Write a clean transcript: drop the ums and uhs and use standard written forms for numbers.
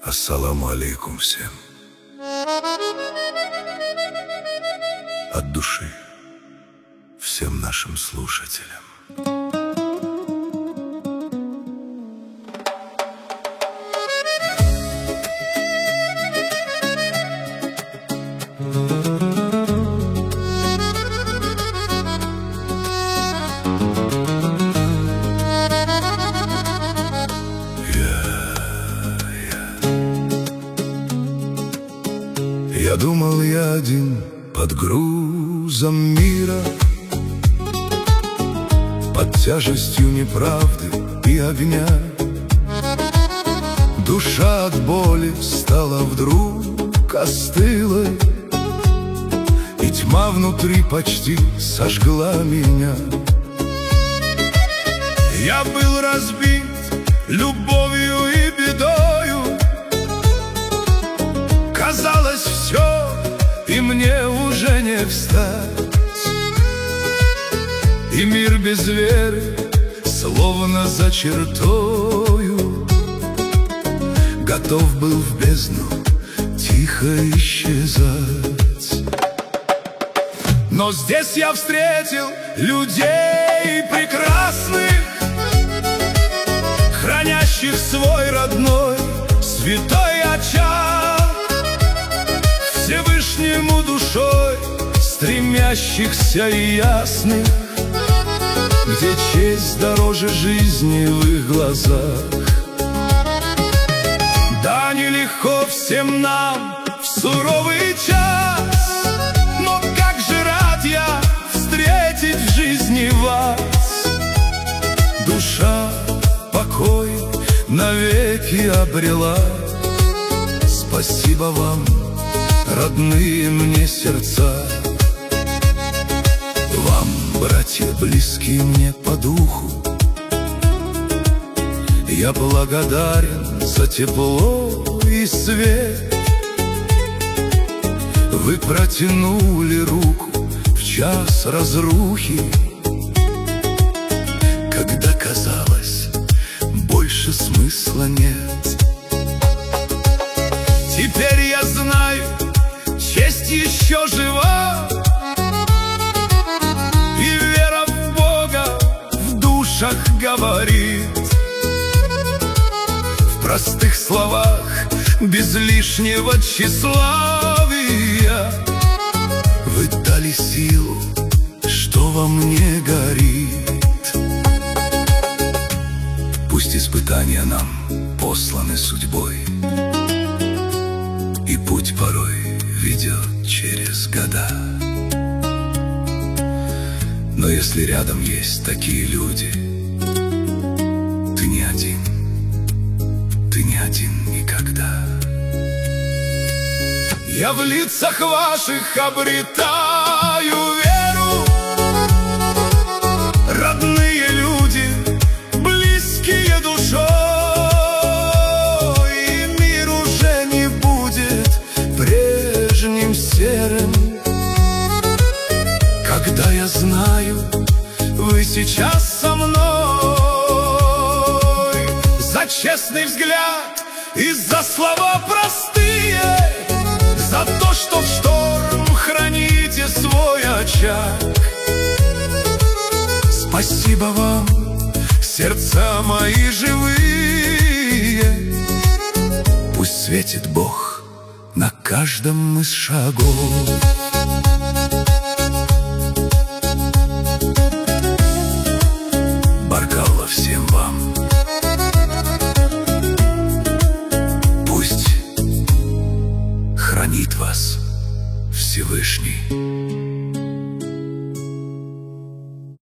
Ассаламу алейкум всем. От души всем нашим слушателям. Я думал, я один под грузом мира, под тяжестью неправды и огня. Душа от боли стала вдруг остылой, и тьма внутри почти сожгла меня. Я был разбит любовью и бедою, казалось, все, и мне уже не встать. И мир без веры, словно за чертою, готов был в бездну тихо исчезать. Но здесь я встретил людей прекрасных, хранящих свой родной святой очаг, Всевышнему душой стремящихся и ясных, где честь дороже жизни в их глазах. Да, нелегко всем нам в суровый час, но как же рад я встретить в жизни вас. Душа покой навеки обрела. Спасибо вам, родные мне сердца. Вам, братья, близкие мне по духу, я благодарен за тепло и свет. Вы протянули руку в час разрухи, когда казалось, больше смысла нет. Теперь я знаю, честь еще жива, и вера в Бога в душах говорит. В простых словах, без лишнего тщеславия, вы дали силу, что во мне горит. Пусть испытания нам посланы судьбой, и путь порой ведет через года. Но если рядом есть такие люди, ты не один, ты не один никогда. Я в лицах ваших обретаю веру, родные люди, близкие душой, и мир уже не будет прежним серым, когда я знаю, вы сейчас со мной. За честный взгляд и за слова простые, за то, что в шторм храните свой очаг. Спасибо вам, сердца мои живые. Пусть светит Бог на каждом из шагов. Баркалла всем вам. Пусть хранит вас Всевышний.